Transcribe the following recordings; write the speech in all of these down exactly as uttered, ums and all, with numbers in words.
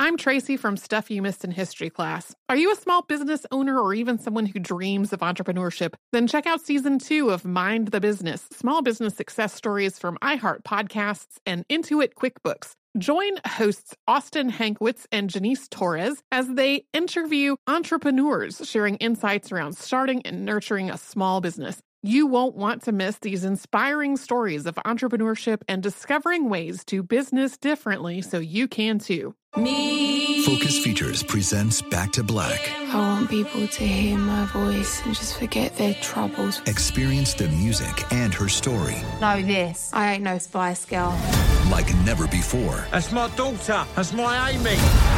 I'm Tracy from Stuff You Missed in History class. Are you a small business owner or even someone who dreams of entrepreneurship? Then check out season two of Mind the Business, small business success stories from iHeart Podcasts and Intuit QuickBooks. Join hosts Austin Hankwitz and Janice Torres as they interview entrepreneurs sharing insights around starting and nurturing a small business. You won't want to miss these inspiring stories of entrepreneurship and discovering ways to business differently so you can too. Me. Focus Features presents Back to Black. I want people to hear my voice and just forget their troubles. Experience the music and her story. Know this. I ain't no Spice Girl. Like never before. That's my daughter. That's my Amy.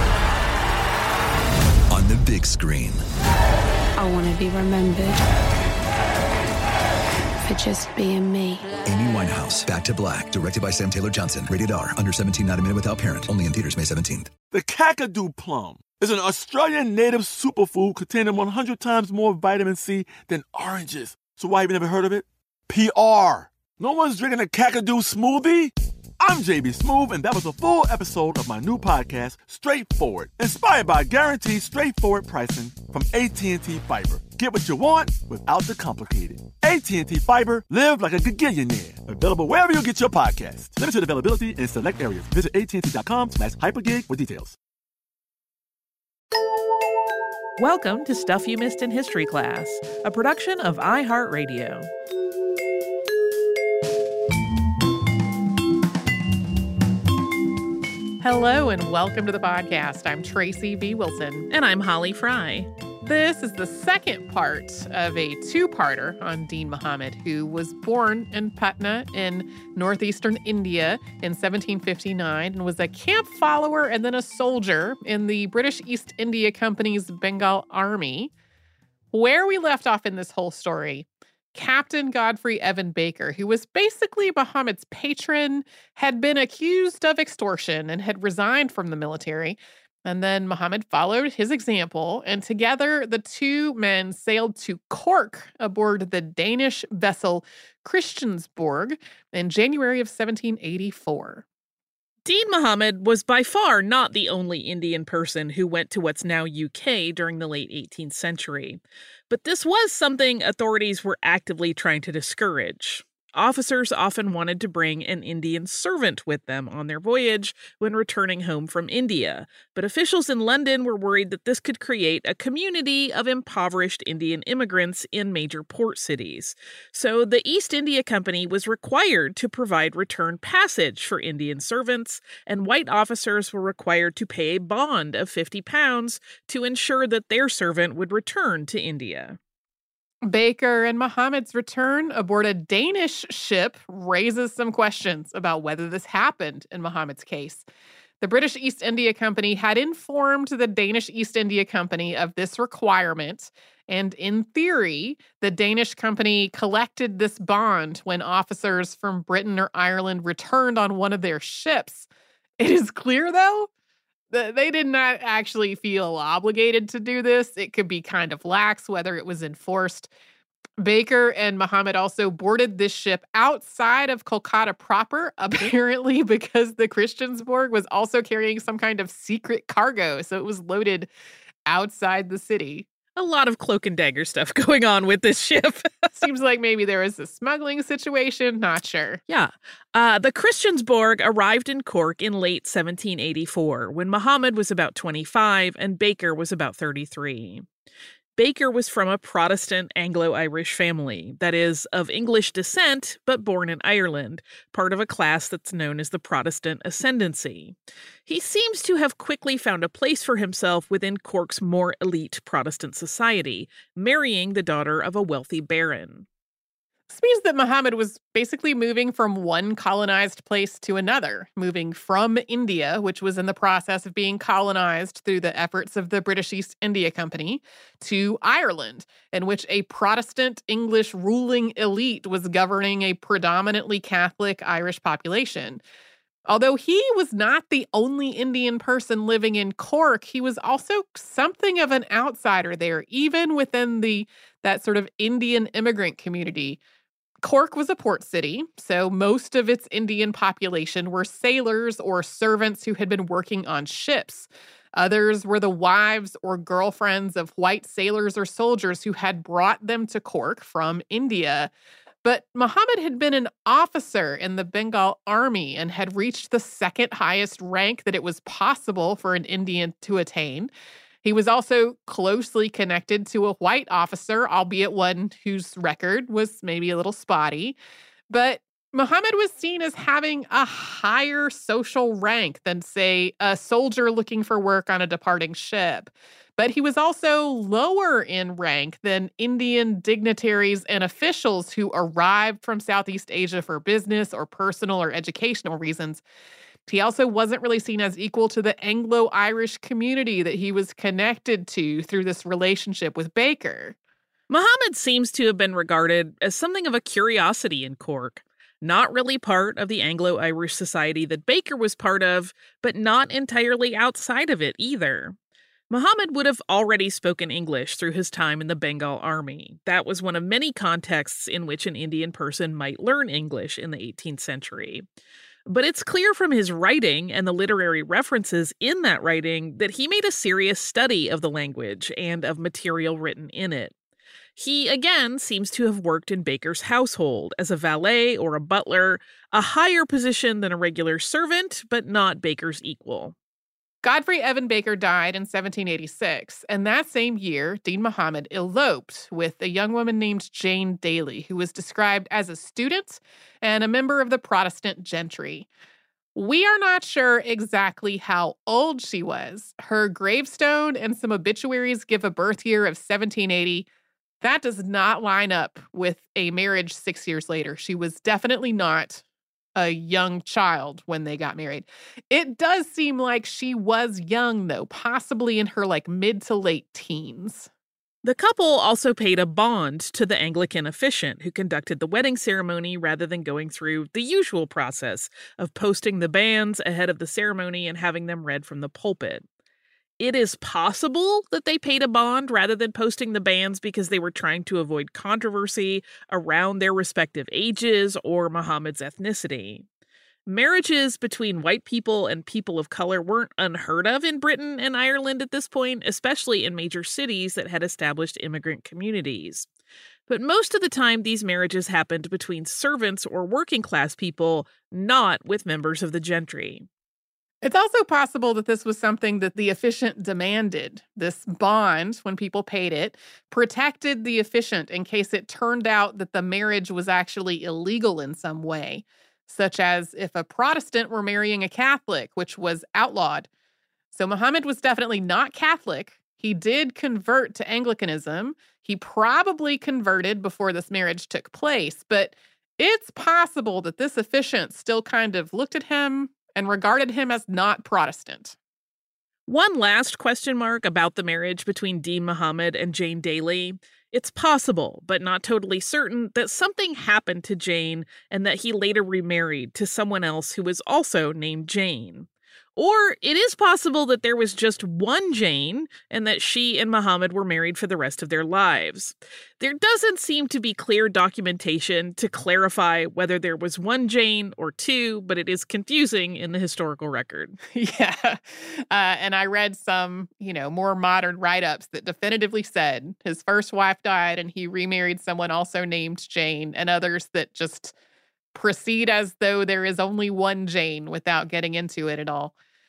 On the big screen. I want to be remembered for just being me. Amy Winehouse, Back to Black, directed by Sam Taylor Johnson. Rated R, under seventeen, not a minute without parent. Only in theaters May seventeenth. The Kakadu plum is an Australian native superfood containing one hundred times more vitamin C than oranges. So why have you never heard of it? P R. No one's drinking a Kakadu smoothie? I'm J B Smoove, and that was a full episode of my new podcast, Straightforward, inspired by guaranteed straightforward pricing from A T and T Fiber. Get what you want without the complicated. A T and T Fiber, live like a gigillionaire. Available wherever you get your podcasts. Limited availability in select areas. Visit att.com slash hypergig for details. Welcome to Stuff You Missed in History class, a production of iHeartRadio. Hello and welcome to the podcast. I'm Tracy V. Wilson. And I'm Holly Fry. This is the second part of a two-parter on Deen Mohammed, who was born in Patna in northeastern India in seventeen fifty-nine and was a camp follower and then a soldier in the British East India Company's Bengal Army. Where we left off in this whole story, Captain Godfrey Evan Baker, who was basically Muhammad's patron, had been accused of extortion and had resigned from the military. And then Muhammad followed his example, and together the two men sailed to Cork aboard the Danish vessel Christiansborg in January of seventeen eighty-four. Deen Mohammed was by far not the only Indian person who went to what's now U K during the late eighteenth century. But this was something authorities were actively trying to discourage. Officers often wanted to bring an Indian servant with them on their voyage when returning home from India, but officials in London were worried that this could create a community of impoverished Indian immigrants in major port cities. So the East India Company was required to provide return passage for Indian servants, and white officers were required to pay a bond of fifty pounds to ensure that their servant would return to India. Baker and Muhammad's return aboard a Danish ship raises some questions about whether this happened in Muhammad's case. The British East India Company had informed the Danish East India Company of this requirement, and in theory, the Danish company collected this bond when officers from Britain or Ireland returned on one of their ships. It is clear, though, that they did not actually feel obligated to do this. It could be kind of lax whether it was enforced. Baker and Muhammad also boarded this ship outside of Kolkata proper, apparently because the Christiansborg was also carrying some kind of secret cargo, so it was loaded outside the city. A lot of cloak and dagger stuff going on with this ship. Seems like maybe there was a smuggling situation. Not sure. Yeah. Uh, the Christiansborg arrived in Cork in late seventeen eighty-four, when Muhammad was about twenty-five and Baker was about thirty-three. Baker was from a Protestant Anglo-Irish family, that is, of English descent, but born in Ireland, part of a class that's known as the Protestant Ascendancy. He seems to have quickly found a place for himself within Cork's more elite Protestant society, marrying the daughter of a wealthy baron. This means that Muhammad was basically moving from one colonized place to another, moving from India, which was in the process of being colonized through the efforts of the British East India Company, to Ireland, in which a Protestant English ruling elite was governing a predominantly Catholic Irish population. Although he was not the only Indian person living in Cork, he was also something of an outsider there, even within the that sort of Indian immigrant community. Cork was a port city, so most of its Indian population were sailors or servants who had been working on ships. Others were the wives or girlfriends of white sailors or soldiers who had brought them to Cork from India. But Muhammad had been an officer in the Bengal army and had reached the second highest rank that it was possible for an Indian to attain. He was also closely connected to a white officer, albeit one whose record was maybe a little spotty. But Muhammad was seen as having a higher social rank than, say, a soldier looking for work on a departing ship. But he was also lower in rank than Indian dignitaries and officials who arrived from Southeast Asia for business or personal or educational reasons. He also wasn't really seen as equal to the Anglo-Irish community that he was connected to through this relationship with Baker. Muhammad seems to have been regarded as something of a curiosity in Cork, not really part of the Anglo-Irish society that Baker was part of, but not entirely outside of it either. Muhammad would have already spoken English through his time in the Bengal army. That was one of many contexts in which an Indian person might learn English in the eighteenth century. But it's clear from his writing and the literary references in that writing that he made a serious study of the language and of material written in it. He, again, seems to have worked in Baker's household as a valet or a butler, a higher position than a regular servant, but not Baker's equal. Godfrey Evan Baker died in seventeen eighty-six, and that same year, Dean Muhammad eloped with a young woman named Jane Daly, who was described as a student and a member of the Protestant gentry. We are not sure exactly how old she was. Her gravestone and some obituaries give a birth year of seventeen eighty. That does not line up with a marriage six years later. She was definitely not a young child when they got married. It does seem like she was young, though, possibly in her like mid to late teens. The couple also paid a bond to the Anglican officiant who conducted the wedding ceremony rather than going through the usual process of posting the banns ahead of the ceremony and having them read from the pulpit. It is possible that they paid a bond rather than posting the banns because they were trying to avoid controversy around their respective ages or Muhammad's ethnicity. Marriages between white people and people of color weren't unheard of in Britain and Ireland at this point, especially in major cities that had established immigrant communities. But most of the time, these marriages happened between servants or working class people, not with members of the gentry. It's also possible that this was something that the officiant demanded. This bond, when people paid it, protected the officiant in case it turned out that the marriage was actually illegal in some way, such as if a Protestant were marrying a Catholic, which was outlawed. So Muhammad was definitely not Catholic. He did convert to Anglicanism. He probably converted before this marriage took place, but it's possible that this officiant still kind of looked at him and regarded him as not Protestant. One last question mark about the marriage between Dean Muhammad and Jane Daly. It's possible, but not totally certain, that something happened to Jane and that he later remarried to someone else who was also named Jane. Or it is possible that there was just one Jane and that she and Muhammad were married for the rest of their lives. There doesn't seem to be clear documentation to clarify whether there was one Jane or two, but it is confusing in the historical record. Yeah. Uh, and I read some, you know, more modern write-ups that definitively said his first wife died and he remarried someone also named Jane, and others that just proceed as though there is only one Jane without getting into it at all.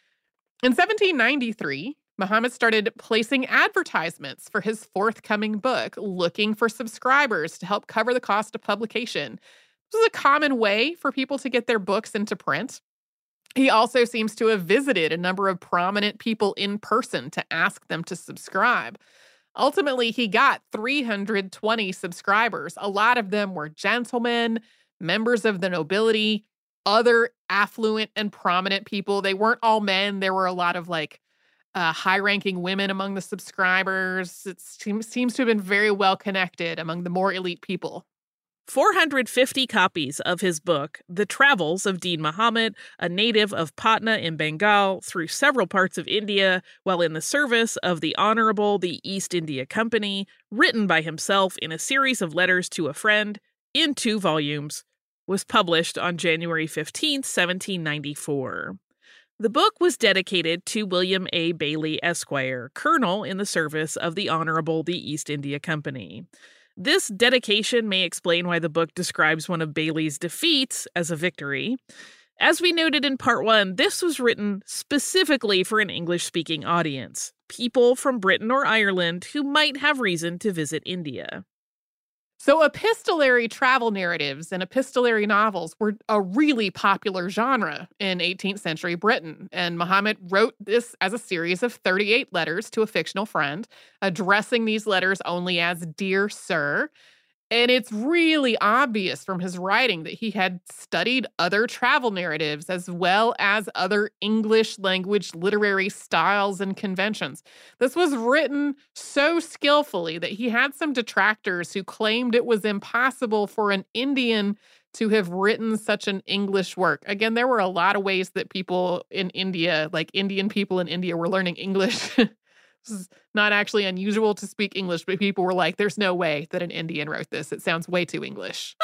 In seventeen ninety-three, Muhammad started placing advertisements for his forthcoming book, looking for subscribers to help cover the cost of publication. This was a common way for people to get their books into print. He also seems to have visited a number of prominent people in person to ask them to subscribe. Ultimately, he got three hundred twenty subscribers. A lot of them were gentlemen, members of the nobility, other affluent and prominent people. They weren't all men. There were a lot of like uh, high-ranking women among the subscribers. It seems, seems to have been very well connected among the more elite people. four hundred fifty copies of his book, The Travels of Dean Muhammad, a native of Patna in Bengal, through several parts of India while in the service of the Honorable the East India Company, written by himself in a series of letters to a friend, in two volumes, was published on January fifteenth, seventeen ninety-four. The book was dedicated to William A. Bailey, Esquire, Colonel in the service of the Honorable the East India Company. This dedication may explain why the book describes one of Bailey's defeats as a victory. As we noted in part one, this was written specifically for an English-speaking audience, people from Britain or Ireland who might have reason to visit India. So epistolary travel narratives and epistolary novels were a really popular genre in eighteenth century Britain, and Muhammad wrote this as a series of thirty-eight letters to a fictional friend, addressing these letters only as Dear Sir. And it's really obvious from his writing that he had studied other travel narratives as well as other English language literary styles and conventions. This was written so skillfully that he had some detractors who claimed it was impossible for an Indian to have written such an English work. Again, there were a lot of ways that people in India, like Indian people in India, were learning English. This is not actually unusual to speak English, but people were like, there's no way that an Indian wrote this. It sounds way too English.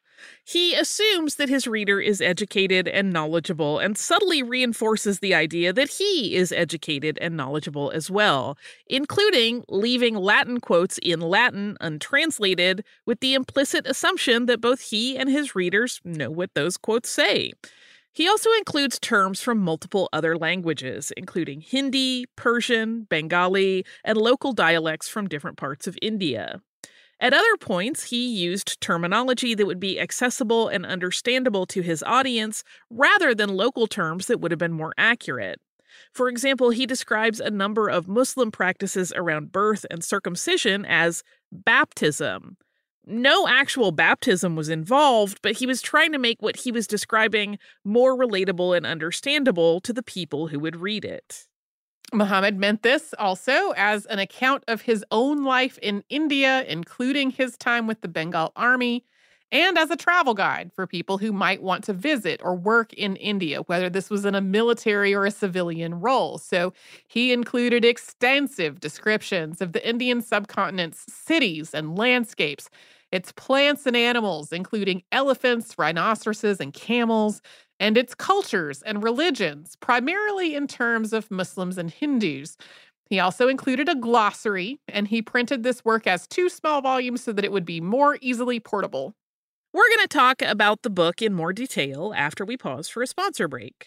He assumes that his reader is educated and knowledgeable and subtly reinforces the idea that he is educated and knowledgeable as well, including leaving Latin quotes in Latin untranslated with the implicit assumption that both he and his readers know what those quotes say. He also includes terms from multiple other languages, including Hindi, Persian, Bengali, and local dialects from different parts of India. At other points, he used terminology that would be accessible and understandable to his audience rather than local terms that would have been more accurate. For example, he describes a number of Muslim practices around birth and circumcision as baptism. No actual baptism was involved, but he was trying to make what he was describing more relatable and understandable to the people who would read it. Muhammad meant this also as an account of his own life in India, including his time with the Bengal Army, and as a travel guide for people who might want to visit or work in India, whether this was in a military or a civilian role. So he included extensive descriptions of the Indian subcontinent's cities and landscapes, its plants and animals, including elephants, rhinoceroses, and camels, and its cultures and religions, primarily in terms of Muslims and Hindus. He also included a glossary, and he printed this work as two small volumes so that it would be more easily portable. We're going to talk about the book in more detail after we pause for a sponsor break.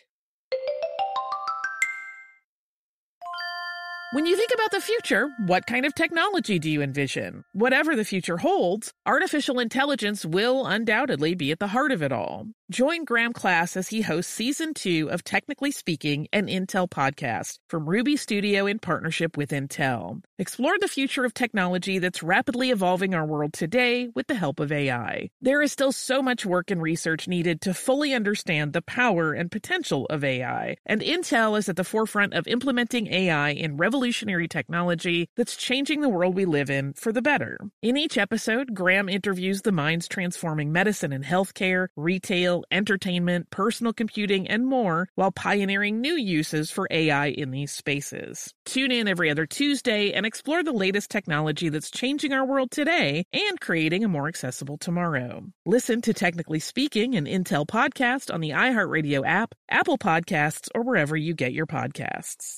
When you think about the future, what kind of technology do you envision? Whatever the future holds, artificial intelligence will undoubtedly be at the heart of it all. Join Graham Class as he hosts Season two of Technically Speaking, an Intel podcast from Ruby Studio in partnership with Intel. Explore the future of technology that's rapidly evolving our world today with the help of A I. There is still so much work and research needed to fully understand the power and potential of A I, and Intel is at the forefront of implementing A I in revolutionary technology that's changing the world we live in for the better. In each episode, Graham interviews the minds transforming medicine and healthcare, retail, entertainment, personal computing, and more, while pioneering new uses for A I in these spaces. Tune in every other Tuesday and explore the latest technology that's changing our world today and creating a more accessible tomorrow. Listen to Technically Speaking, an Intel podcast on the iHeartRadio app, Apple Podcasts, or wherever you get your podcasts.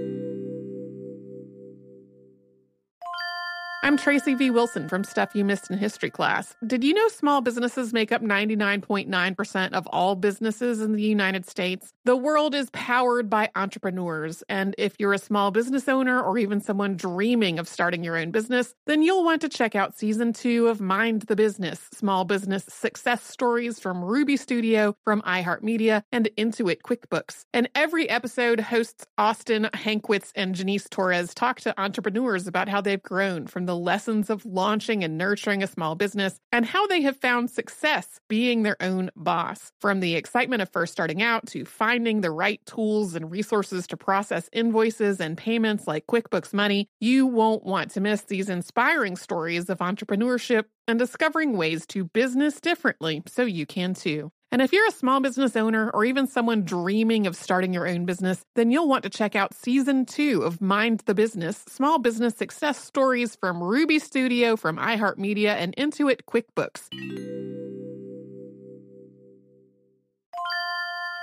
I'm Tracy V. Wilson from Stuff You Missed in History Class. Did you know small businesses make up ninety-nine point nine percent of all businesses in the United States? The world is powered by entrepreneurs, and if you're a small business owner or even someone dreaming of starting your own business, then you'll want to check out Season two of Mind the Business, Small Business Success Stories from Ruby Studio, from iHeartMedia, and Intuit QuickBooks. And every episode, hosts Austin Hankwitz and Janice Torres talk to entrepreneurs about how they've grown from the lessons of launching and nurturing a small business and how they have found success being their own boss. From the excitement of first starting out to finding the right tools and resources to process invoices and payments like QuickBooks Money, you won't want to miss these inspiring stories of entrepreneurship and discovering ways to business differently so you can too. And if you're a small business owner or even someone dreaming of starting your own business, then you'll want to check out Season two of Mind the Business, Small Business Success Stories from Ruby Studio, from iHeartMedia, and Intuit QuickBooks.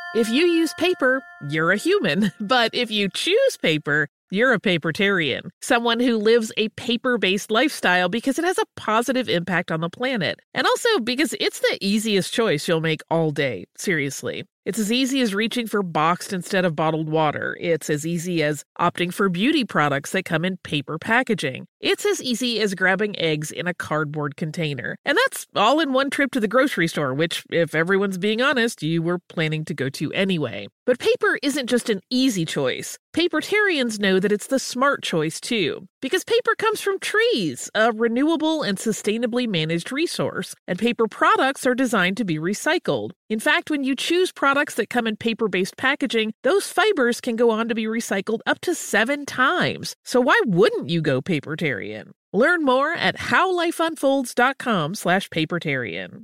If you use paper, you're a human. But if you choose paper, you're a papertarian, someone who lives a paper-based lifestyle because it has a positive impact on the planet. And also because it's the easiest choice you'll make all day. Seriously. It's as easy as reaching for boxed instead of bottled water. It's as easy as opting for beauty products that come in paper packaging. It's as easy as grabbing eggs in a cardboard container. And that's all in one trip to the grocery store, which, if everyone's being honest, you were planning to go to anyway. But paper isn't just an easy choice. Papertarians know that it's the smart choice, too. Because paper comes from trees, a renewable and sustainably managed resource. And paper products are designed to be recycled. In fact, when you choose products that come in paper-based packaging, those fibers can go on to be recycled up to seven times. So why wouldn't you go papertarian? Learn more at howlifeunfolds.com slash papertarian.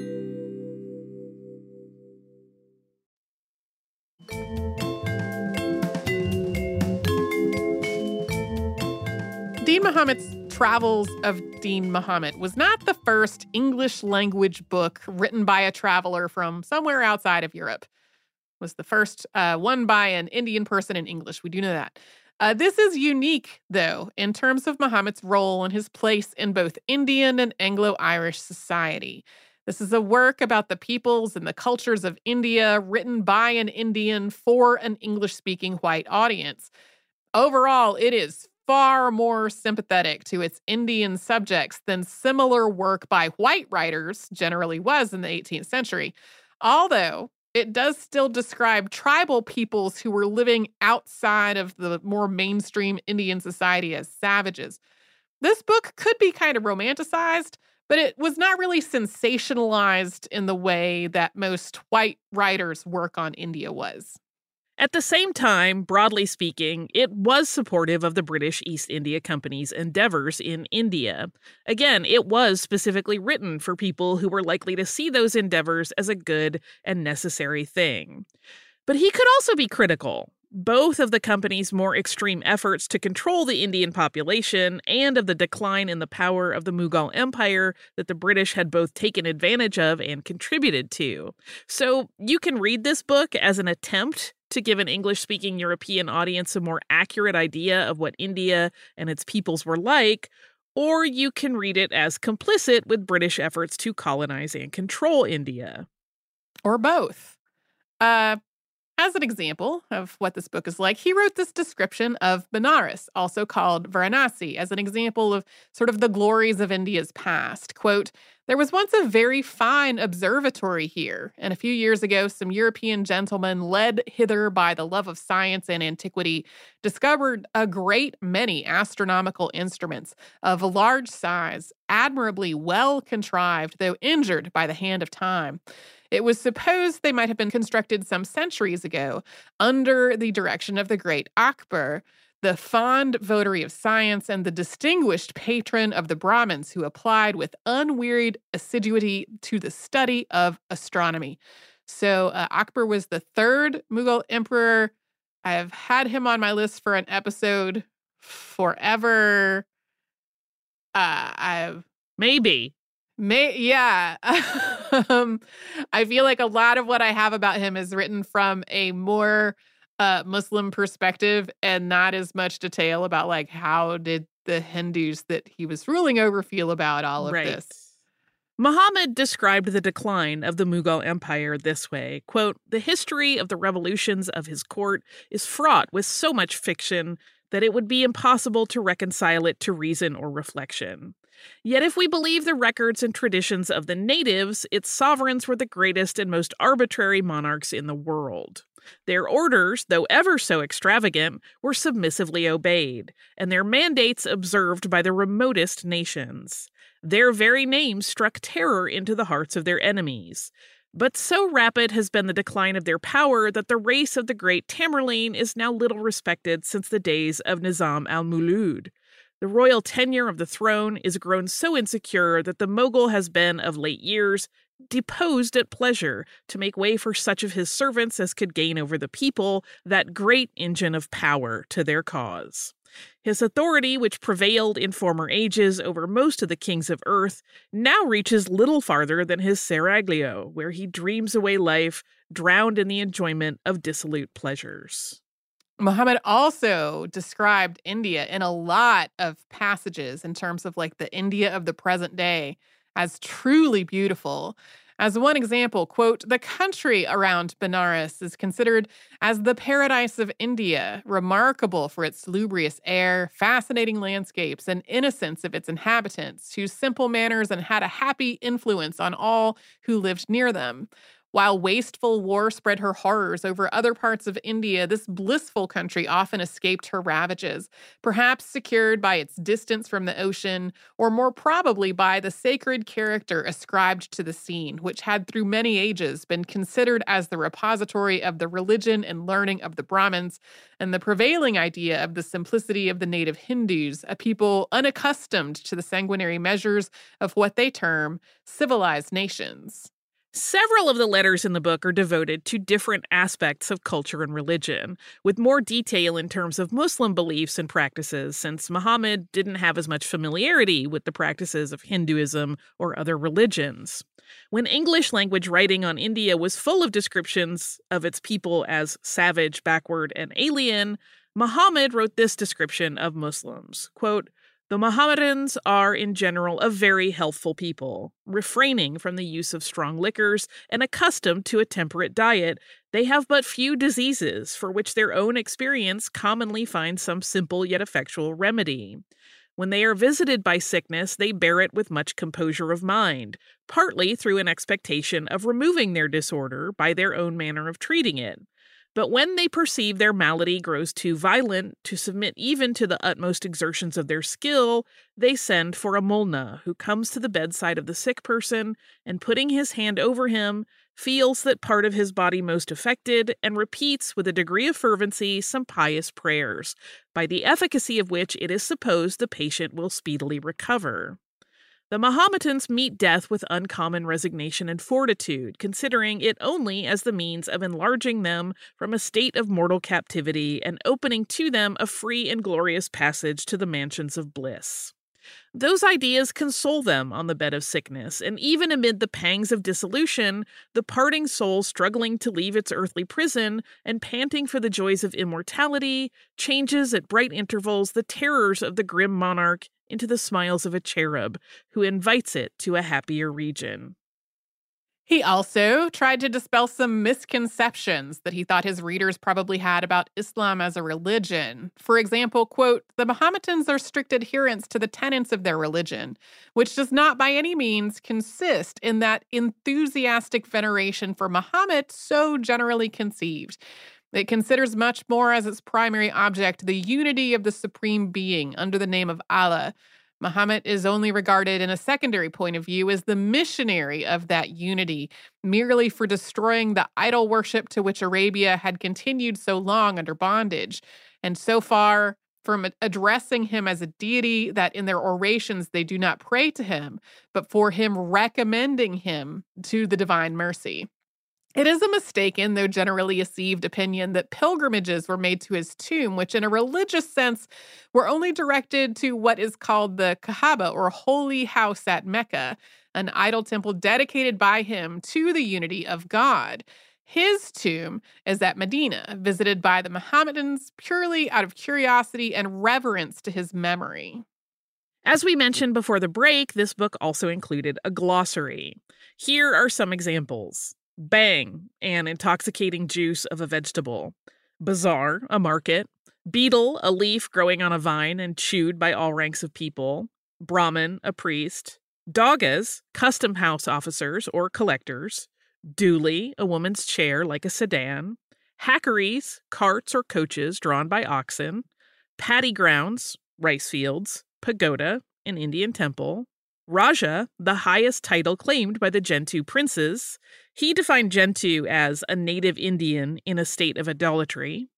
Dean Mohammed's Travels of Dean Mohammed was not the first English-language book written by a traveler from somewhere outside of Europe. It was the first uh, one by an Indian person in English. We do know that. Uh, this is unique, though, in terms of Mohammed's role and his place in both Indian and Anglo-Irish society. This is a work about the peoples and the cultures of India, written by an Indian for an English-speaking white audience. Overall, it is far more sympathetic to its Indian subjects than similar work by white writers generally was in the eighteenth century, although it does still describe tribal peoples who were living outside of the more mainstream Indian society as savages. This book could be kind of romanticized, but it was not really sensationalized in the way that most white writers' work on India was. At the same time, broadly speaking, it was supportive of the British East India Company's endeavors in India. Again, it was specifically written for people who were likely to see those endeavors as a good and necessary thing. But he could also be critical, both of the company's more extreme efforts to control the Indian population and of the decline in the power of the Mughal Empire that the British had both taken advantage of and contributed to. So you can read this book as an attempt to give an English-speaking European audience a more accurate idea of what India and its peoples were like, or you can read it as complicit with British efforts to colonize and control India. Or both. Uh, as an example of what this book is like, he wrote this description of Benares, also called Varanasi, as an example of sort of the glories of India's past. Quote, "There was once a very fine observatory here, and a few years ago some European gentlemen, led hither by the love of science and antiquity, discovered a great many astronomical instruments of a large size, admirably well contrived, though injured by the hand of time. It was supposed they might have been constructed some centuries ago under the direction of the great Akbar, the fond votary of science and the distinguished patron of the Brahmins who applied with unwearied assiduity to the study of astronomy." So uh, Akbar was the third Mughal emperor. I've had him on my list for an episode forever. Uh, I've Maybe. May yeah. um, I feel like a lot of what I have about him is written from a more uh, Muslim perspective and not as much detail about like how did the Hindus that he was ruling over feel about all of Right. this. Muhammad described the decline of the Mughal Empire this way, quote, "The history of the revolutions of his court is fraught with so much fiction that it would be impossible to reconcile it to reason or reflection. Yet if we believe the records and traditions of the natives, its sovereigns were the greatest and most arbitrary monarchs in the world. Their orders, though ever so extravagant, were submissively obeyed, and their mandates observed by the remotest nations. Their very names struck terror into the hearts of their enemies. But so rapid has been the decline of their power that the race of the great Tamerlane is now little respected since the days of Nizam al-Mulud. The royal tenure of the throne is grown so insecure that the Mughal has been, of late years, deposed at pleasure to make way for such of his servants as could gain over the people that great engine of power to their cause. His authority, which prevailed in former ages over most of the kings of earth, now reaches little farther than his seraglio, where he dreams away life, drowned in the enjoyment of dissolute pleasures. Muhammad also described India in a lot of passages in terms of like the India of the present day as truly beautiful. As one example, quote, "The country around Benares is considered as the paradise of India, remarkable for its lubrious air, fascinating landscapes, and innocence of its inhabitants, whose simple manners and had a happy influence on all who lived near them. While wasteful war spread her horrors over other parts of India, this blissful country often escaped her ravages, perhaps secured by its distance from the ocean, or more probably by the sacred character ascribed to the scene, which had through many ages been considered as the repository of the religion and learning of the Brahmins, and the prevailing idea of the simplicity of the native Hindus, a people unaccustomed to the sanguinary measures of what they term civilized nations." Several of the letters in the book are devoted to different aspects of culture and religion, with more detail in terms of Muslim beliefs and practices, since Muhammad didn't have as much familiarity with the practices of Hinduism or other religions. When English language writing on India was full of descriptions of its people as savage, backward, and alien, Muhammad wrote this description of Muslims, quote, "The Mohammedans are, in general, a very healthful people. Refraining from the use of strong liquors and accustomed to a temperate diet, they have but few diseases for which their own experience commonly finds some simple yet effectual remedy. When they are visited by sickness, they bear it with much composure of mind, partly through an expectation of removing their disorder by their own manner of treating it. But when they perceive their malady grows too violent to submit even to the utmost exertions of their skill, they send for a mulna, who comes to the bedside of the sick person, and putting his hand over him, feels that part of his body most affected, and repeats with a degree of fervency some pious prayers, by the efficacy of which it is supposed the patient will speedily recover. The Mahometans meet death with uncommon resignation and fortitude, considering it only as the means of enlarging them from a state of mortal captivity and opening to them a free and glorious passage to the mansions of bliss. Those ideas console them on the bed of sickness, and even amid the pangs of dissolution, the parting soul struggling to leave its earthly prison and panting for the joys of immortality, changes at bright intervals the terrors of the grim monarch into the smiles of a cherub who invites it to a happier region. He also tried to dispel some misconceptions that he thought his readers probably had about Islam as a religion. For example, quote, "The Mohammedans are strict adherents to the tenets of their religion, which does not by any means consist in that enthusiastic veneration for Muhammad so generally conceived. It considers much more as its primary object the unity of the Supreme Being under the name of Allah. Muhammad is only regarded in a secondary point of view as the missionary of that unity, merely for destroying the idol worship to which Arabia had continued so long under bondage, and so far from addressing him as a deity that in their orations they do not pray to him, but for him recommending him to the divine mercy. It is a mistaken, though generally received opinion, that pilgrimages were made to his tomb, which in a religious sense were only directed to what is called the Kaaba, or Holy House at Mecca, an idol temple dedicated by him to the unity of God. His tomb is at Medina, visited by the Mohammedans purely out of curiosity and reverence to his memory." As we mentioned before the break, this book also included a glossary. Here are some examples. Bang, an intoxicating juice of a vegetable. Bazaar, a market. Beetle, a leaf growing on a vine and chewed by all ranks of people. Brahmin, a priest. Dogas, custom house officers or collectors. Dooli, a woman's chair like a sedan. Hackeries, carts or coaches drawn by oxen. Paddy grounds, rice fields. Pagoda, an Indian temple. Raja, the highest title claimed by the Gentoo princes. He defined Gentoo as a native Indian in a state of idolatry.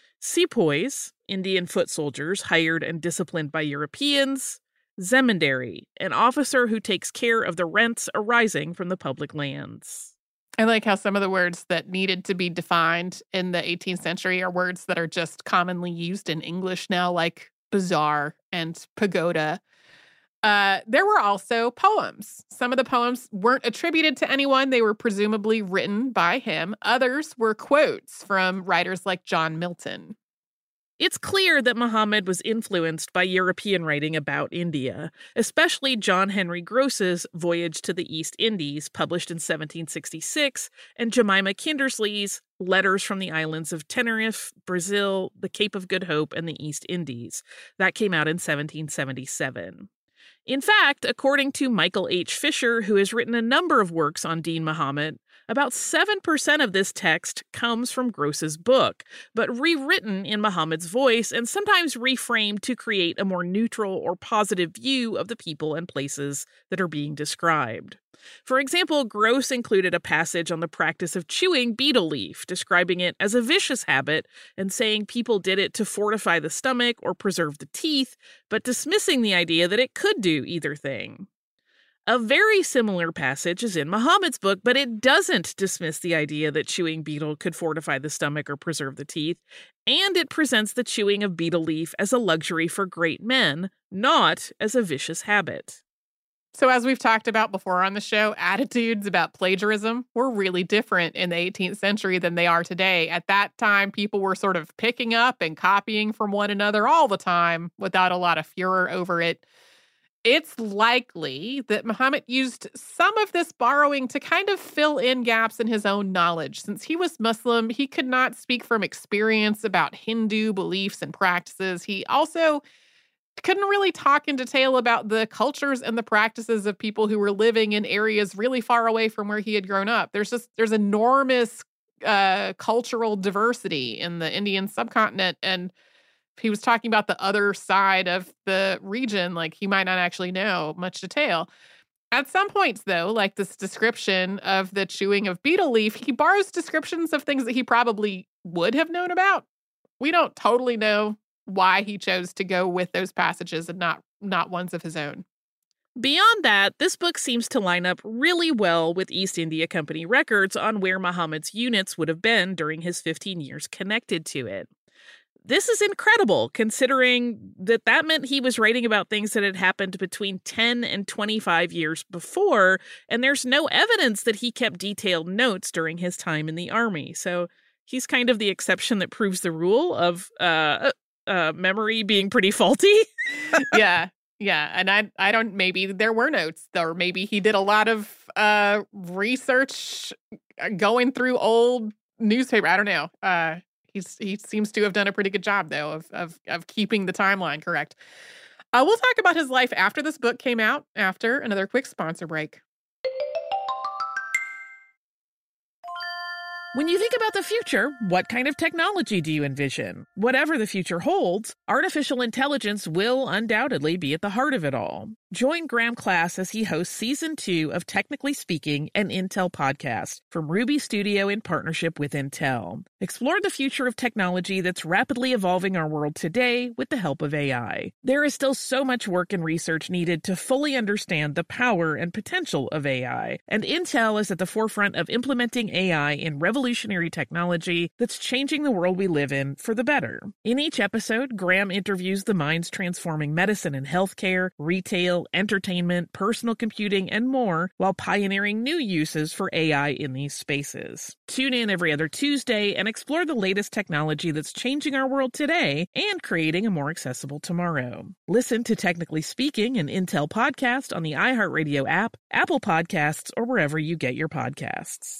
Sepoys, Indian foot soldiers hired and disciplined by Europeans. Zemindari, an officer who takes care of the rents arising from the public lands. I like how some of the words that needed to be defined in the eighteenth century are words that are just commonly used in English now, like bazaar and pagoda. Uh, there were also poems. Some of the poems weren't attributed to anyone. They were presumably written by him. Others were quotes from writers like John Milton. It's clear that Muhammad was influenced by European writing about India, especially John Henry Gross's Voyage to the East Indies, published in seventeen sixty-six, and Jemima Kindersley's Letters from the Islands of Tenerife, Brazil, the Cape of Good Hope, and the East Indies. That came out in seventeen seventy-seven. In fact, according to Michael H. Fisher, who has written a number of works on Deen Muhammad, about seven percent of this text comes from Gross's book, but rewritten in Muhammad's voice and sometimes reframed to create a more neutral or positive view of the people and places that are being described. For example, Gross included a passage on the practice of chewing betel leaf, describing it as a vicious habit and saying people did it to fortify the stomach or preserve the teeth, but dismissing the idea that it could do either thing. A very similar passage is in Muhammad's book, but it doesn't dismiss the idea that chewing betel could fortify the stomach or preserve the teeth, and it presents the chewing of betel leaf as a luxury for great men, not as a vicious habit. So as we've talked about before on the show, attitudes about plagiarism were really different in the eighteenth century than they are today. At that time, people were sort of picking up and copying from one another all the time without a lot of furor over it. It's likely that Muhammad used some of this borrowing to kind of fill in gaps in his own knowledge. Since he was Muslim, he could not speak from experience about Hindu beliefs and practices. He also couldn't really talk in detail about the cultures and the practices of people who were living in areas really far away from where he had grown up. There's just there's enormous uh, cultural diversity in the Indian subcontinent, and if he was talking about the other side of the region, like, he might not actually know much detail. At some points, though, like this description of the chewing of betel leaf, he borrows descriptions of things that he probably would have known about. We don't totally know why he chose to go with those passages and not not ones of his own. Beyond that, this book seems to line up really well with East India Company records on where Muhammad's units would have been during his fifteen years connected to it. This is incredible, considering that that meant he was writing about things that had happened between ten and twenty-five years before, and there's no evidence that he kept detailed notes during his time in the army. So he's kind of the exception that proves the rule of uh, uh, memory being pretty faulty. yeah, yeah, and I, I don't. Maybe there were notes, or maybe he did a lot of uh, research, going through old newspaper. I don't know. Uh, He's, he seems to have done a pretty good job, though, of of, of keeping the timeline correct. Uh, we'll talk about his life after this book came out, after another quick sponsor break. When you think about the future, what kind of technology do you envision? Whatever the future holds, artificial intelligence will undoubtedly be at the heart of it all. Join Graham Class as he hosts season two of Technically Speaking, an Intel podcast from Ruby Studio in partnership with Intel. Explore the future of technology that's rapidly evolving our world today with the help of A I. There is still so much work and research needed to fully understand the power and potential of A I, and Intel is at the forefront of implementing A I in revolutionary technology that's changing the world we live in for the better. In each episode, Graham interviews the minds transforming medicine and healthcare, retail, entertainment, personal computing, and more, while pioneering new uses for A I in these spaces. Tune in every other Tuesday and explore the latest technology that's changing our world today and creating a more accessible tomorrow. Listen to Technically Speaking, an Intel podcast on the iHeartRadio app, Apple Podcasts, or wherever you get your podcasts.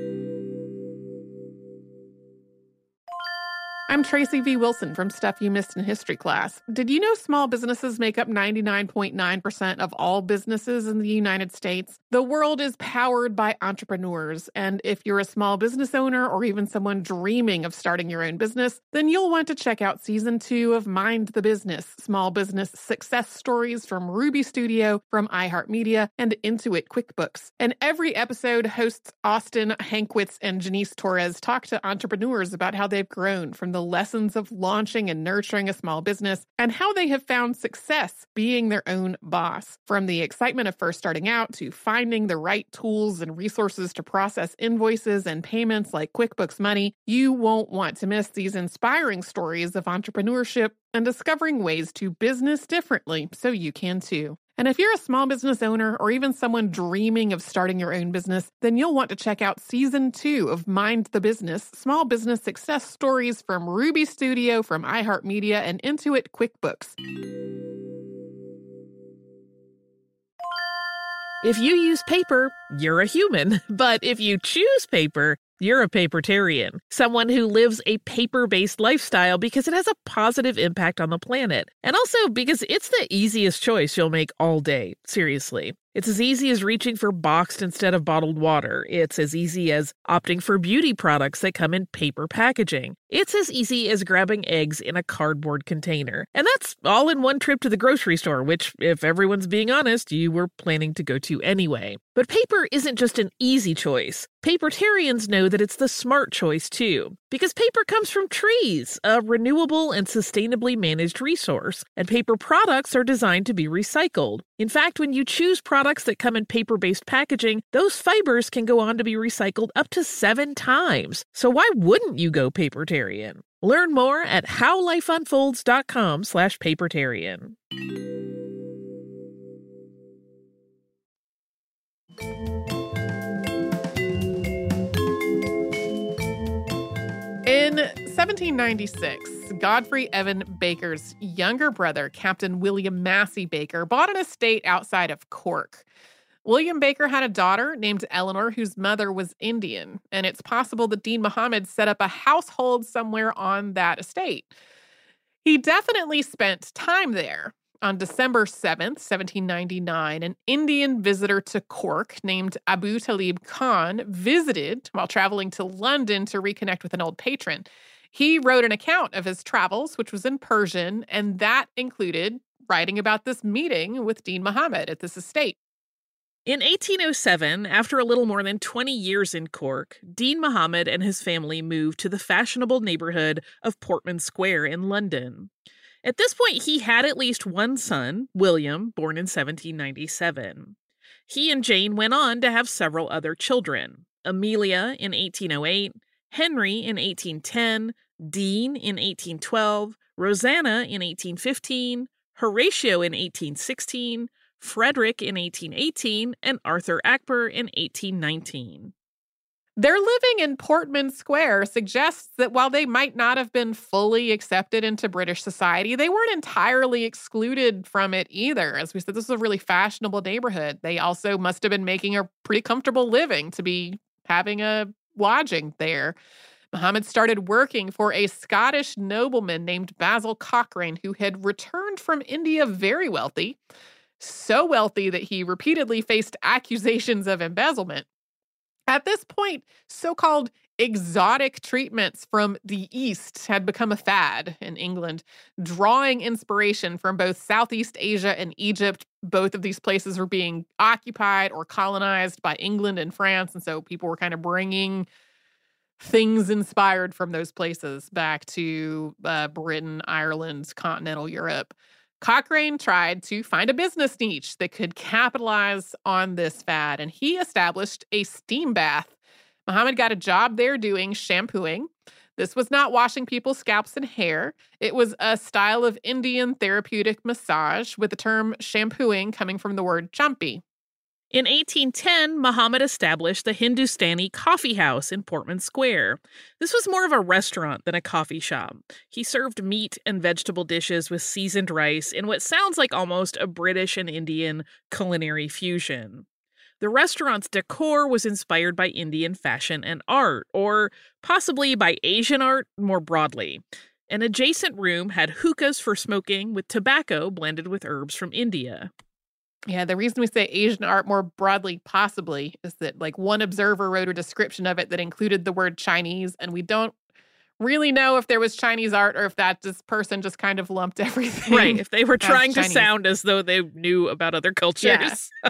I'm Tracy V. Wilson from Stuff You Missed in History Class. Did you know small businesses make up ninety-nine point nine percent of all businesses in the United States? The world is powered by entrepreneurs, and if you're a small business owner or even someone dreaming of starting your own business, then you'll want to check out Season two of Mind the Business, Small Business Success Stories from Ruby Studio, from iHeartMedia, and Intuit QuickBooks. And every episode, hosts Austin Hankwitz and Janice Torres talk to entrepreneurs about how they've grown from the lessons of launching and nurturing a small business and how they have found success being their own boss. From the excitement of first starting out to finding the right tools and resources to process invoices and payments like QuickBooks Money, you won't want to miss these inspiring stories of entrepreneurship and discovering ways to business differently so you can too. And if you're a small business owner or even someone dreaming of starting your own business, then you'll want to check out season two of Mind the Business, small business success stories from Ruby Studio, from iHeartMedia, and Intuit QuickBooks. If you use paper, you're a human. But if you choose paper, you're a papertarian, someone who lives a paper-based lifestyle because it has a positive impact on the planet. And also because it's the easiest choice you'll make all day, seriously. It's as easy as reaching for boxed instead of bottled water. It's as easy as opting for beauty products that come in paper packaging. It's as easy as grabbing eggs in a cardboard container. And that's all in one trip to the grocery store, which, if everyone's being honest, you were planning to go to anyway. But paper isn't just an easy choice. Papertarians know that it's the smart choice, too. Because paper comes from trees, a renewable and sustainably managed resource, and paper products are designed to be recycled. In fact, when you choose products that come in paper-based packaging, those fibers can go on to be recycled up to seven times. So why wouldn't you go papertarian? Learn more at howlifeunfolds.com slash papertarian. In seventeen ninety-six, Godfrey Evan Baker's younger brother, Captain William Massey Baker, bought an estate outside of Cork. William Baker had a daughter named Eleanor whose mother was Indian, and it's possible that Dean Mohammed set up a household somewhere on that estate. He definitely spent time there. On December seventh, seventeen ninety-nine, an Indian visitor to Cork named Abu Talib Khan visited while traveling to London to reconnect with an old patron. He wrote an account of his travels, which was in Persian, and that included writing about this meeting with Dean Mohammed at this estate. In eighteen oh seven, after a little more than twenty years in Cork, Dean Mohammed and his family moved to the fashionable neighborhood of Portman Square in London. At this point, he had at least one son, William, born in seventeen ninety-seven. He and Jane went on to have several other children: Amelia in eighteen oh eight, Henry in eighteen ten, Dean in eighteen twelve, Rosanna in eighteen fifteen, Horatio in eighteen sixteen, Frederick in eighteen eighteen, and Arthur Akbar in eighteen nineteen. Their living in Portman Square suggests that while they might not have been fully accepted into British society, they weren't entirely excluded from it either. As we said, this was a really fashionable neighborhood. They also must have been making a pretty comfortable living to be having a lodging there. Mohammed started working for a Scottish nobleman named Basil Cochrane, who had returned from India very wealthy, so wealthy that he repeatedly faced accusations of embezzlement. At this point, so-called exotic treatments from the East had become a fad in England, drawing inspiration from both Southeast Asia and Egypt. Both of these places were being occupied or colonized by England and France, and so people were kind of bringing things inspired from those places back to uh, Britain, Ireland, continental Europe. Cochrane tried to find a business niche that could capitalize on this fad, and he established a steam bath. Mohammed got a job there doing shampooing. This was not washing people's scalps and hair. It was a style of Indian therapeutic massage, with the term shampooing coming from the word champi. In eighteen ten, Mohammed established the Hindustani Coffee House in Portman Square. This was more of a restaurant than a coffee shop. He served meat and vegetable dishes with seasoned rice in what sounds like almost a British and Indian culinary fusion. The restaurant's decor was inspired by Indian fashion and art, or possibly by Asian art more broadly. An adjacent room had hookahs for smoking with tobacco blended with herbs from India. Yeah, the reason we say Asian art more broadly, possibly, is that like one observer wrote a description of it that included the word Chinese, and we don't really know if there was Chinese art or if that this person just kind of lumped everything. Right, if they were trying to Chinese. sound as though they knew about other cultures. Yeah.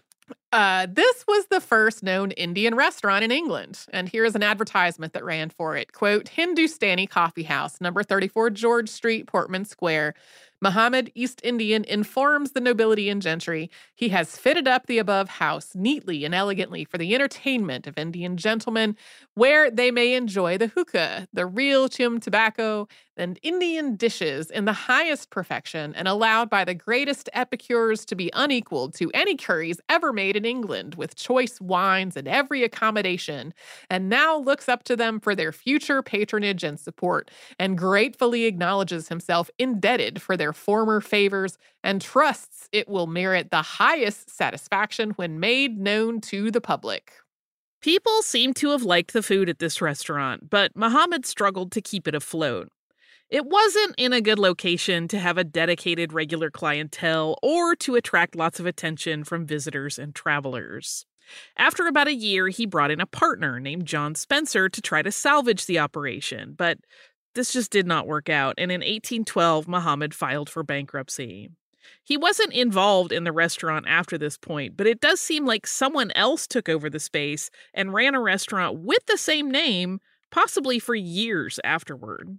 uh, this was the first known Indian restaurant in England, and here's an advertisement that ran for it. Quote, Hindustani Coffee House, number thirty-four George Street, Portman Square. Muhammad, East Indian, informs the nobility and gentry he has fitted up the above house neatly and elegantly for the entertainment of Indian gentlemen, where they may enjoy the hookah, the real chum tobacco, and Indian dishes in the highest perfection, and allowed by the greatest epicures to be unequaled to any curries ever made in England, with choice wines and every accommodation, and now looks up to them for their future patronage and support, and gratefully acknowledges himself indebted for their former favors, and trusts it will merit the highest satisfaction when made known to the public. People seem to have liked the food at this restaurant, but Muhammad struggled to keep it afloat. It wasn't in a good location to have a dedicated regular clientele or to attract lots of attention from visitors and travelers. After about a year, he brought in a partner named John Spencer to try to salvage the operation, but this just did not work out, and in eighteen twelve, Muhammad filed for bankruptcy. He wasn't involved in the restaurant after this point, but it does seem like someone else took over the space and ran a restaurant with the same name, possibly for years afterward.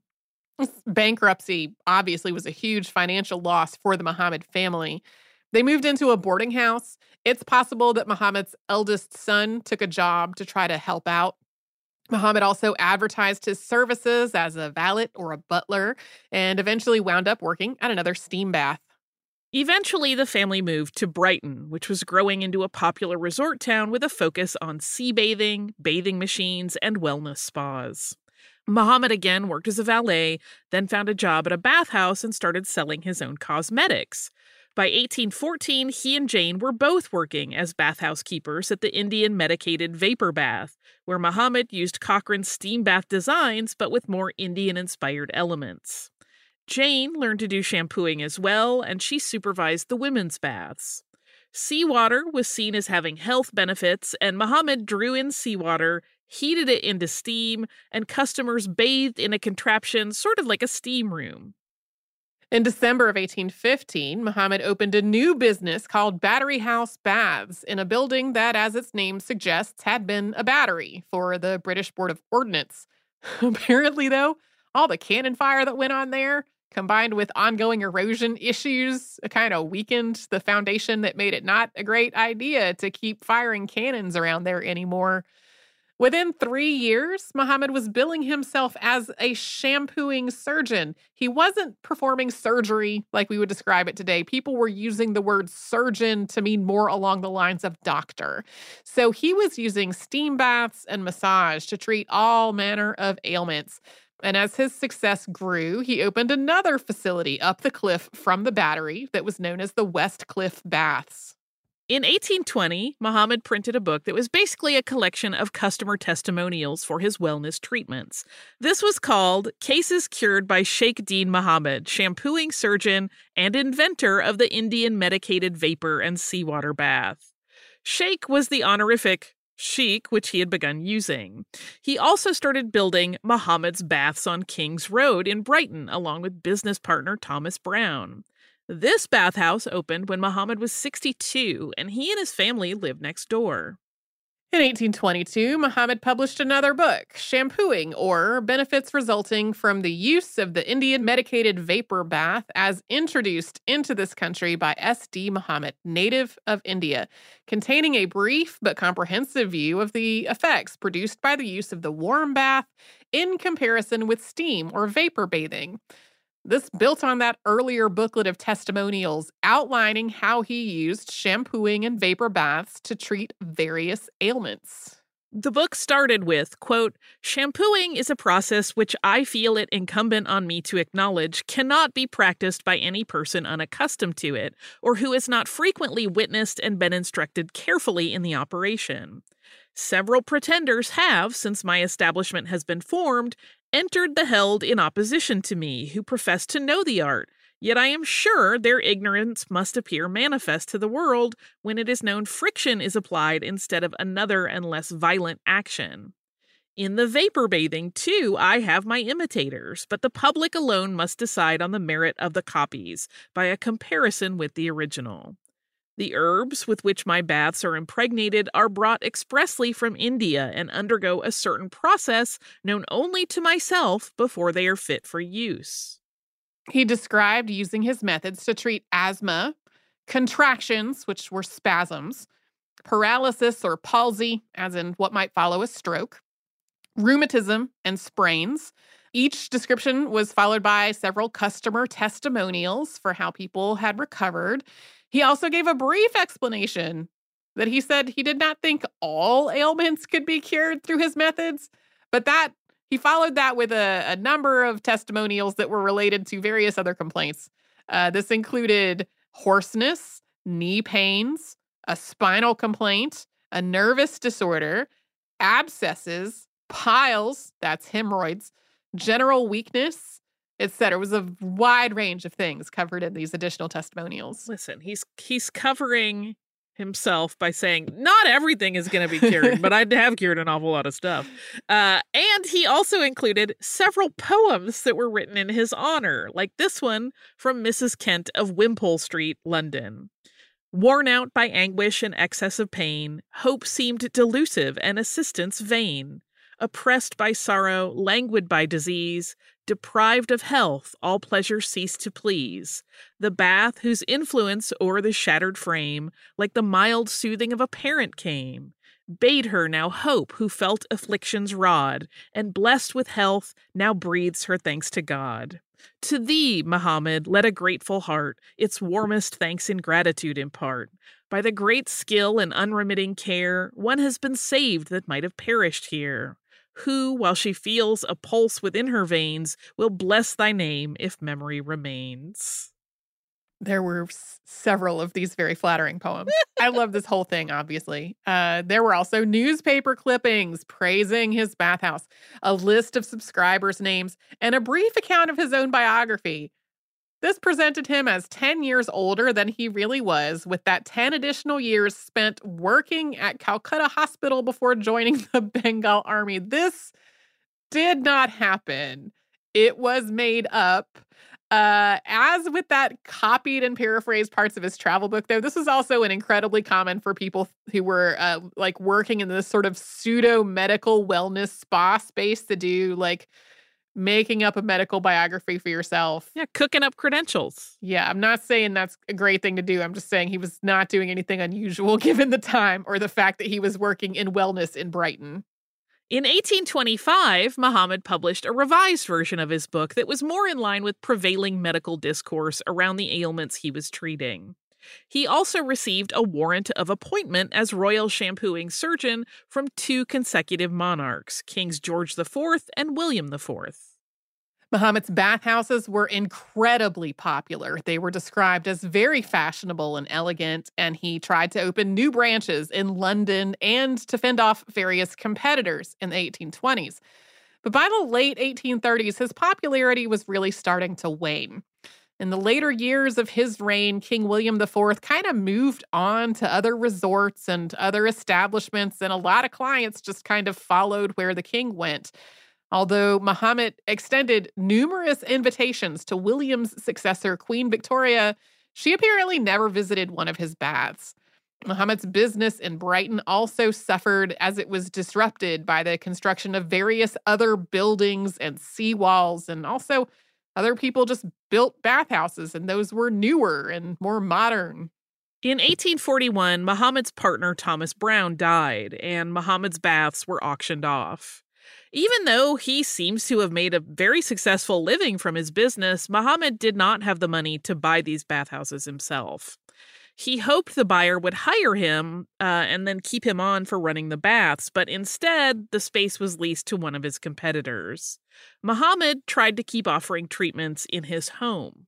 Bankruptcy obviously was a huge financial loss for the Muhammad family. They moved into a boarding house. It's possible that Muhammad's eldest son took a job to try to help out. Muhammad also advertised his services as a valet or a butler and eventually wound up working at another steam bath. Eventually, the family moved to Brighton, which was growing into a popular resort town with a focus on sea bathing, bathing machines, and wellness spas. Muhammad again worked as a valet, then found a job at a bathhouse and started selling his own cosmetics. By eighteen fourteen, he and Jane were both working as bathhouse keepers at the Indian medicated vapor bath, where Muhammad used Cochrane's steam bath designs but with more Indian-inspired elements. Jane learned to do shampooing as well, and she supervised the women's baths. Seawater was seen as having health benefits, and Muhammad drew in seawater, heated it into steam, and customers bathed in a contraption sort of like a steam room. In December of eighteen fifteen, Muhammad opened a new business called Battery House Baths in a building that, as its name suggests, had been a battery for the British Board of Ordnance. Apparently, though, all the cannon fire that went on there, combined with ongoing erosion issues, kind of weakened the foundation that made it not a great idea to keep firing cannons around there anymore. Within three years, Muhammad was billing himself as a shampooing surgeon. He wasn't performing surgery like we would describe it today. People were using the word surgeon to mean more along the lines of doctor. So he was using steam baths and massage to treat all manner of ailments. And as his success grew, he opened another facility up the cliff from the battery that was known as the West Cliff Baths. In eighteen twenty, Muhammad printed a book that was basically a collection of customer testimonials for his wellness treatments. This was called Cases Cured by Sheikh Deen Muhammad, shampooing surgeon and inventor of the Indian medicated vapor and seawater bath. Sheikh was the honorific Sheikh, which he had begun using. He also started building Muhammad's Baths on King's Road in Brighton, along with business partner Thomas Brown. This bathhouse opened when Muhammad was sixty-two, and he and his family lived next door. In eighteen twenty-two, Muhammad published another book, Shampooing, or Benefits Resulting from the Use of the Indian Medicated Vapor Bath as Introduced into this Country by S D Muhammad, native of India, containing a brief but comprehensive view of the effects produced by the use of the warm bath in comparison with steam or vapor bathing. This built on that earlier booklet of testimonials outlining how he used shampooing and vapor baths to treat various ailments. The book started with, quote, "Shampooing is a process which I feel it incumbent on me to acknowledge cannot be practiced by any person unaccustomed to it, or who has not frequently witnessed and been instructed carefully in the operation. Several pretenders have, since my establishment has been formed, entered the held in opposition to me, who profess to know the art, yet I am sure their ignorance must appear manifest to the world when it is known friction is applied instead of another and less violent action. In the vapor bathing, too, I have my imitators, but the public alone must decide on the merit of the copies by a comparison with the original. The herbs with which my baths are impregnated are brought expressly from India and undergo a certain process known only to myself before they are fit for use." He described using his methods to treat asthma, contractions, which were spasms, paralysis or palsy, as in what might follow a stroke, rheumatism, and sprains. Each description was followed by several customer testimonials for how people had recovered. He also gave a brief explanation that he said he did not think all ailments could be cured through his methods, but that he followed that with a, a number of testimonials that were related to various other complaints. Uh, this included hoarseness, knee pains, a spinal complaint, a nervous disorder, abscesses, piles, that's hemorrhoids, general weakness, et cetera. It was a wide range of things covered in these additional testimonials. Listen, he's he's covering himself by saying not everything is going to be cured, but I have cured an awful lot of stuff. Uh, and he also included several poems that were written in his honor, like this one from Missus Kent of Wimpole Street, London. Worn out by anguish and excess of pain, hope seemed delusive and assistance vain. Oppressed by sorrow, languid by disease, deprived of health, all pleasure ceased to please. The bath whose influence o'er the shattered frame, like the mild soothing of a parent came, bade her now hope who felt affliction's rod, and blessed with health, now breathes her thanks to God. To thee, Muhammad, let a grateful heart its warmest thanks and gratitude impart. By the great skill and unremitting care, one has been saved that might have perished here. Who, while she feels a pulse within her veins, will bless thy name if memory remains. There were s- several of these very flattering poems. I love this whole thing, obviously. Uh, there were also newspaper clippings praising his bathhouse, a list of subscribers' names, and a brief account of his own biography. This presented him as ten years older than he really was, with that ten additional years spent working at Calcutta Hospital before joining the Bengal Army. This did not happen. It was made up. Uh, as with that copied and paraphrased parts of his travel book, though, this was also an incredibly common for people who were uh, like working in this sort of pseudo medical wellness spa space to do like making up a medical biography for yourself. Yeah, cooking up credentials. Yeah, I'm not saying that's a great thing to do. I'm just saying he was not doing anything unusual given the time or the fact that he was working in wellness in Brighton. In eighteen twenty-five, Muhammad published a revised version of his book that was more in line with prevailing medical discourse around the ailments he was treating. He also received a warrant of appointment as royal shampooing surgeon from two consecutive monarchs, Kings George the Fourth and William the Fourth. Muhammad's bathhouses were incredibly popular. They were described as very fashionable and elegant, and he tried to open new branches in London and to fend off various competitors in the eighteen twenties. But by the late eighteen thirties, his popularity was really starting to wane. In the later years of his reign, King William the Fourth kind of moved on to other resorts and other establishments, and a lot of clients just kind of followed where the king went. Although Muhammad extended numerous invitations to William's successor, Queen Victoria, she apparently never visited one of his baths. Muhammad's business in Brighton also suffered as it was disrupted by the construction of various other buildings and seawalls, and also other people just built bathhouses, and those were newer and more modern. In eighteen forty-one, Muhammad's partner Thomas Brown died, and Muhammad's baths were auctioned off. Even though he seems to have made a very successful living from his business, Muhammad did not have the money to buy these bathhouses himself. He hoped the buyer would hire him uh, and then keep him on for running the baths, but instead, the space was leased to one of his competitors. Muhammad tried to keep offering treatments in his home.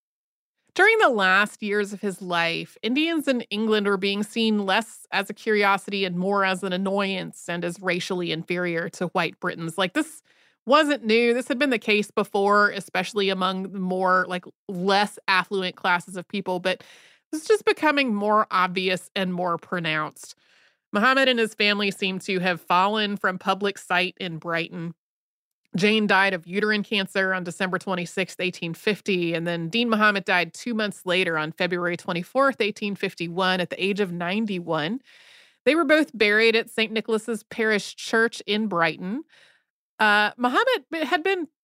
During the last years of his life, Indians in England were being seen less as a curiosity and more as an annoyance and as racially inferior to white Britons. Like, this wasn't new. This had been the case before, especially among the more, like, less affluent classes of people, but it's just becoming more obvious and more pronounced. Muhammad and his family seem to have fallen from public sight in Brighton. Jane died of uterine cancer on December twenty-sixth, eighteen fifty, and then Dean Muhammad died two months later on February twenty-fourth, eighteen fifty-one, at the age of ninety-one. They were both buried at Saint Nicholas's Parish Church in Brighton. Uh, Muhammad had been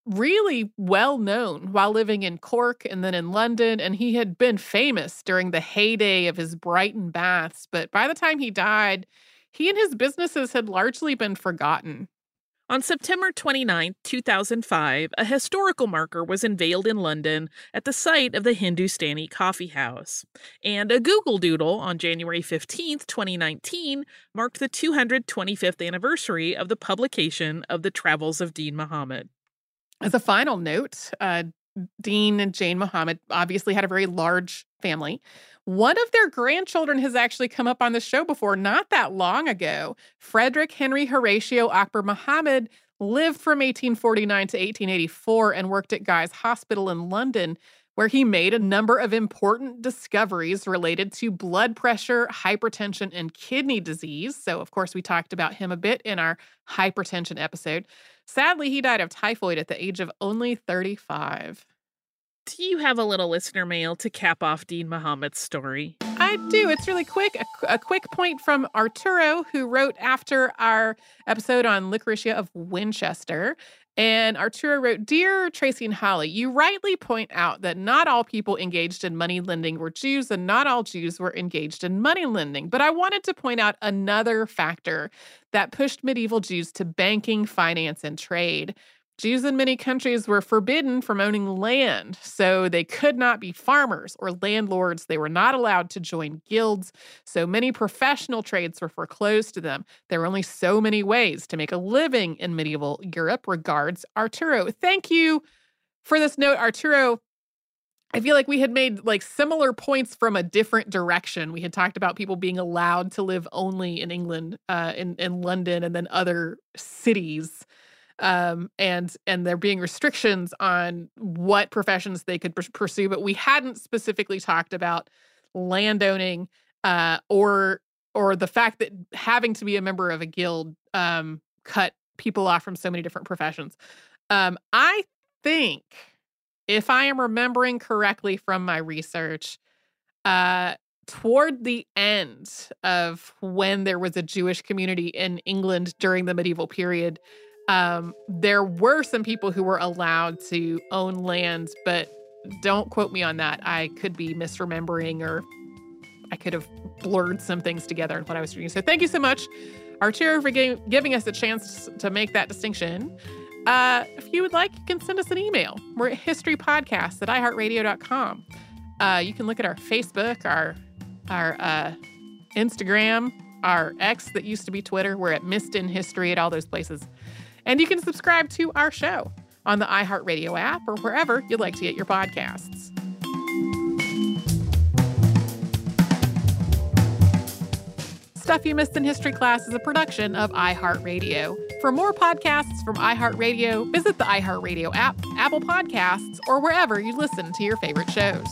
really well known while living in Cork and then in London, and he had been famous during the heyday of his Brighton baths. But by the time he died, he and his businesses had largely been forgotten. On September twenty-ninth, two thousand five, a historical marker was unveiled in London at the site of the Hindustani Coffee House. And a Google Doodle on January fifteenth, twenty nineteen, marked the two hundred twenty-fifth anniversary of the publication of the Travels of Deen Muhammad. As a final note, uh, Deen and Jane Muhammad obviously had a very large family. One of their grandchildren has actually come up on the show before, not that long ago. Frederick Henry Horatio Akbar Muhammad lived from eighteen forty-nine to eighteen eighty-four and worked at Guy's Hospital in London, where he made a number of important discoveries related to blood pressure, hypertension, and kidney disease. So, of course, we talked about him a bit in our hypertension episode. Sadly, he died of typhoid at the age of only thirty-five. Do you have a little listener mail to cap off Deen Muhammad's story? I do. It's really quick. A, a quick point from Arturo, who wrote after our episode on Licoricia of Winchester. And Arturo wrote, "Dear Tracy and Holly, you rightly point out that not all people engaged in money lending were Jews and not all Jews were engaged in money lending. But I wanted to point out another factor that pushed medieval Jews to banking, finance, and trade. Jews in many countries were forbidden from owning land, so they could not be farmers or landlords. They were not allowed to join guilds, so many professional trades were foreclosed to them. There were only so many ways to make a living in medieval Europe. Regards, Arturo." Thank you for this note, Arturo. I feel like we had made like similar points from a different direction. We had talked about people being allowed to live only in England, uh, in, in London, and then other cities. Um, and, and there being restrictions on what professions they could pr- pursue, but we hadn't specifically talked about landowning, uh, or, or the fact that having to be a member of a guild, um, cut people off from so many different professions. Um, I think, if I am remembering correctly from my research, uh, toward the end of when there was a Jewish community in England during the medieval period, Um, there were some people who were allowed to own land, but don't quote me on that. I could be misremembering, or I could have blurred some things together in what I was reading. So thank you so much, Arturo, for giving, giving us a chance to make that distinction. Uh, if you would like, you can send us an email. We're at historypodcast at i heart radio dot com. Uh, you can look at our Facebook, our, our uh, Instagram, our X that used to be Twitter. We're at Missed in History at all those places. And you can subscribe to our show on the iHeartRadio app or wherever you'd like to get your podcasts. Stuff You Missed in History Class is a production of iHeartRadio. For more podcasts from iHeartRadio, visit the iHeartRadio app, Apple Podcasts, or wherever you listen to your favorite shows.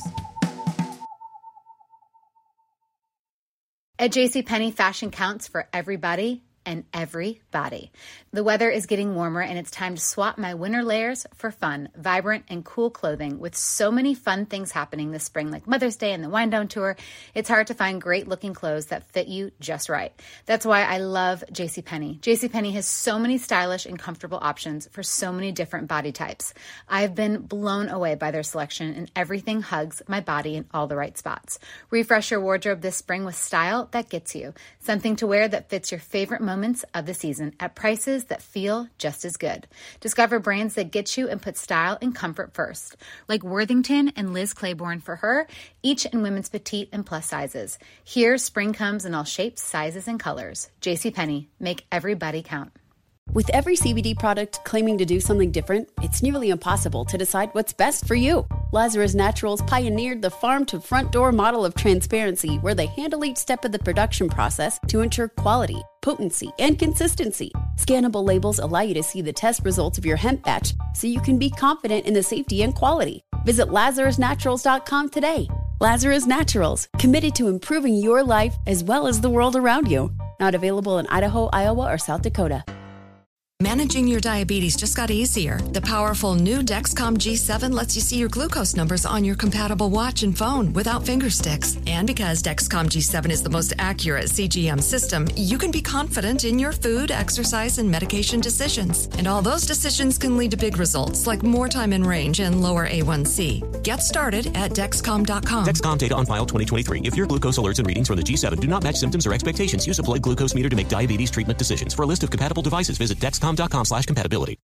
At JCPenney, fashion counts for everybody and everybody. The weather is getting warmer and it's time to swap my winter layers for fun, vibrant, and cool clothing. With so many fun things happening this spring, like Mother's Day and the Wind Down Tour, it's hard to find great looking clothes that fit you just right. That's why I love JCPenney. JCPenney has so many stylish and comfortable options for so many different body types. I've been blown away by their selection, and everything hugs my body in all the right spots. Refresh your wardrobe this spring with style that gets you. Something to wear that fits your favorite moments of the season at prices that feel just as good. Discover brands that get you and put style and comfort first, like Worthington and Liz Claiborne for her, each in women's petite and plus sizes. Here, spring comes in all shapes, sizes, and colors. JCPenney, make everybody count. With every C B D product claiming to do something different, it's nearly impossible to decide what's best for you. Lazarus Naturals pioneered the farm-to-front-door model of transparency, where they handle each step of the production process to ensure quality, potency, and consistency. Scannable labels allow you to see the test results of your hemp batch, so you can be confident in the safety and quality. Visit lazarus naturals dot com today. Lazarus Naturals, committed to improving your life as well as the world around you. Not available in Idaho, Iowa, or South Dakota. Managing your diabetes just got easier. The powerful new Dexcom G seven lets you see your glucose numbers on your compatible watch and phone without finger sticks. And because Dexcom G seven is the most accurate C G M system, you can be confident in your food, exercise, and medication decisions. And all those decisions can lead to big results like more time in range and lower A one C. Get started at Dexcom dot com. Dexcom data on file twenty twenty-three. If your glucose alerts and readings from the G seven do not match symptoms or expectations, use a blood glucose meter to make diabetes treatment decisions. For a list of compatible devices, visit Dexcom dot com slash compatibility.